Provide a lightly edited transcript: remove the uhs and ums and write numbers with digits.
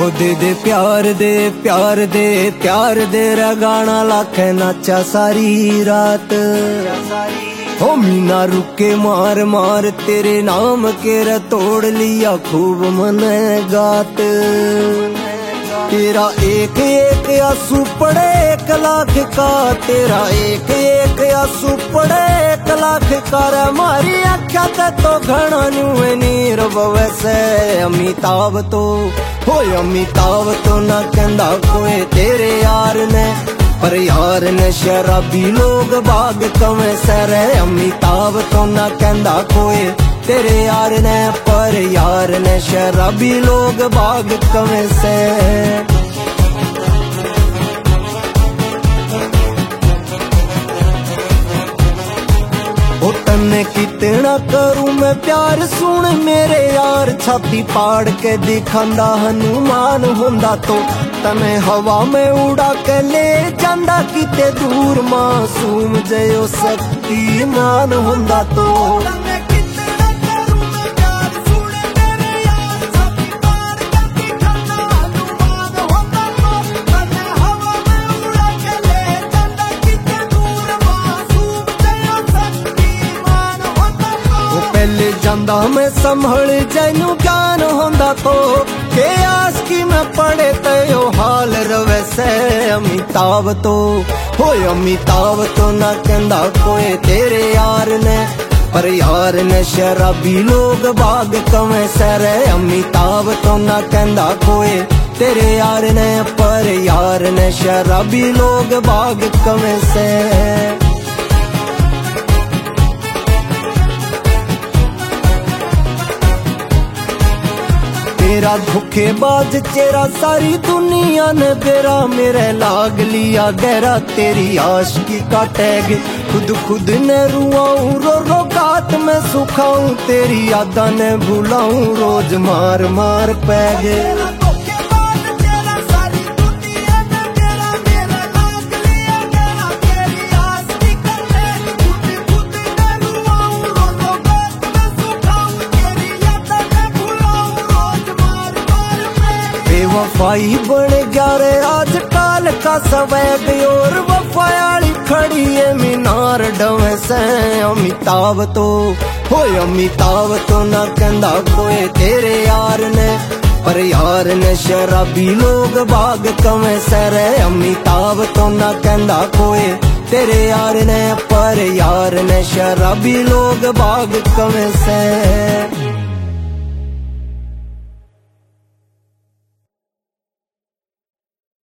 दे दे प्यार दे प्यार दे प्यार दे रा गाना लाखे नाचा सारी रात। हो मीना रुके मार मार तेरे नाम के रा तोड़ लिया खूब मन गात। तेरा एक एक आंसू पड़े 1 लाख का, तेरा एक एक आंसू पड़े 1 लाख का। मारी आख्या ते तो घना न्यू नीर वैसे अमिताभ तो हो अमिताभ तो ना कहंदा कोई तेरे यार ने, पर यार ने शराबी लोग बाग कमें सर। अमिताभ तो ना कहंदा कोई तेरे यार ने, पर यार ने शराबी लोग बाग कमें से। ओ तन्ने कितना करूं मैं प्यार सुन मेरे यार, छाती पाड़ के दिखांदा हनुमान हुंदा तो तने हवा में उड़ा के ले जांदा किते दूर। मासूम जयो शक्तिमान हुंदा तो पहले जांदा मैं संभल जैनू ज्ञान होंदा तो के आस की मैं पड़े तयो हाल रवे से। अमिताभ तो हो अमिताभ तो ना कहंदा कोई तेरे यार ने, पर यार ने शराबी लोग बाग कमें सर। अमिताभ तो ना कहंदा कोई तेरे यार ने, पर यार ने शराबी लोग बाग कमें से। तेरा धोखेबाज चेहरा सारी दुनिया ने बेरा मेरे लाग लिया गहरा। तेरी आशिकी का टैग खुद खुद ने रुआऊं रो रो गात में सुखाऊं। तेरी यादा ने भुलाऊं रोज मार मार पैग। वफाई बन गया रे आजकल का स्वैग, और वफायाली खड़ी है मीनार डवे से। अमिताभ तो हो अमिताभ तो ना कहंदा कोई तेरे यार ने, पर यार ने शराबी लोग बाग कमें सर। अमिताभ तो ना कहंदा कोई तेरे यार ने, पर यार ने शराबी लोग बाग कमें से।